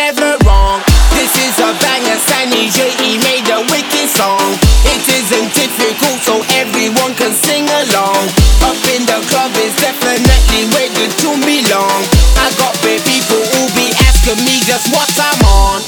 never wrong. This is a banger, Sunny J, he made a wicked song. It isn't difficult, so everyone can sing along. Up in the club is definitely where the tune belong. I got big people who be asking me just what I'm on.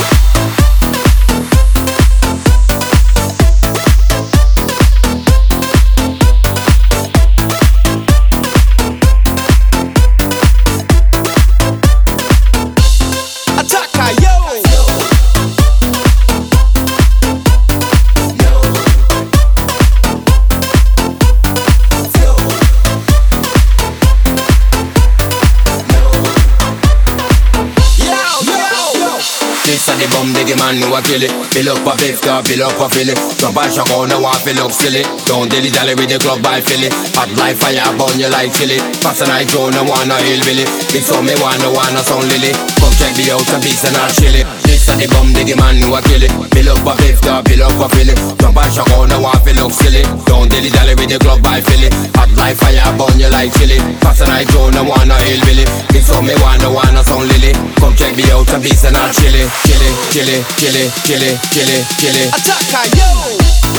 This a the bum diggy man who a kill it. Fill up a 50, fill up a fill it. Jump and shock on the wall, fill up silly. Don't dilly dally with the club, I feel it. Hot like fire, burn you like chili. Pass a night, Joe, no wanna hillbilly. This one me wanna sound lily. Come check me out and piece and I'll chill it. This a the bum diggy man who a kill it. Fill up a 50, fill up a fill it. Jump and shock on the wall, fill up silly. Don't dilly dally with the club, I feel it. Hot like fire, burn you like chili. Pass a night, Joe, no wanna hillbilly. This one me wanna sound lily. Come check me out and piece and I'll chill it. Kill it. Attack, yo!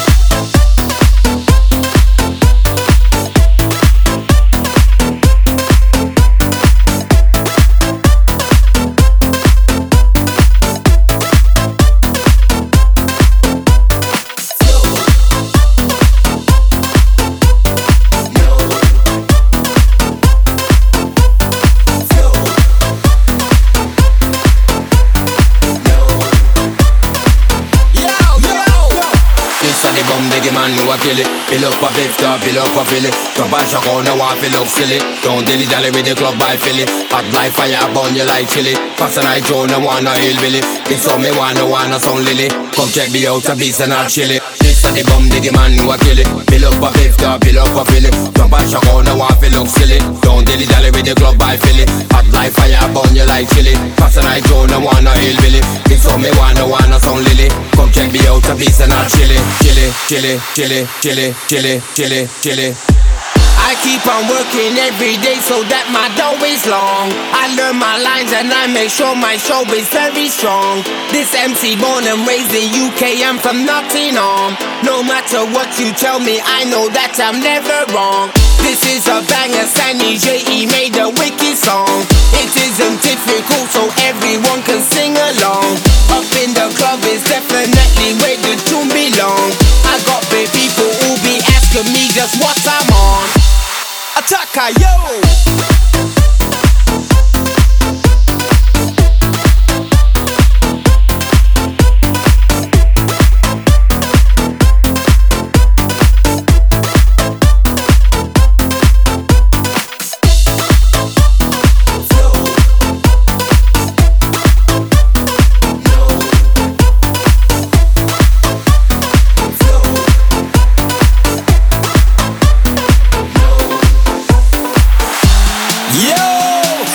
Diggy man who a kill it. Fill up a 50, fill up a fill it. Jump and shock on the wall, fill up silly. Don't dilly dally with the club, I feel it. Hot like fire, burn you like chili. Pass a night, Joe, no wanna hillbilly. This one me wanna sound lily. Come check me out a piece and I'll chill it. This a the bum diggy man who a kill it. Fill up a 50, fill up a fill it. Jump and shock on the wall, fill up silly. Don't dilly dally with the club, I feel it. Hot like fire, burn you like chili. Pass a night, Joe, no wanna hillbilly. This one me wanna sound lily. Come check me out a piece and I'll chill it. Chill it. I keep on working every day so that my dough is long. I learn my lines and I make sure my show is very strong. This MC born and raised in UK, I'm from Nottingham. No matter what you tell me, I know that I'm never wrong. This is a banger, Sunny J, he made a wicked song. It isn't difficult, so everyone can sing along. Up in the club is definitely where the tune belong. I got big people who be asking me just what I'm on. Attack, yo!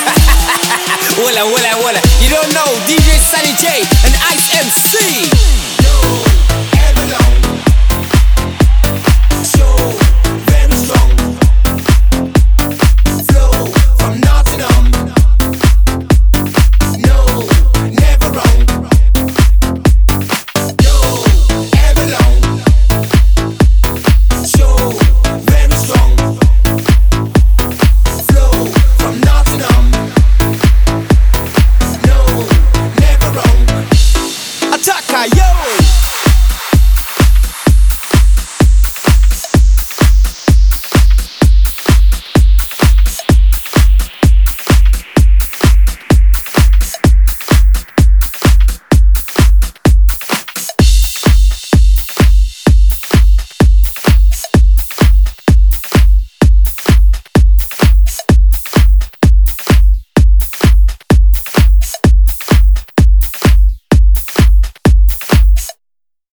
Walla. You don't know DJ Sunny J and Ice MC.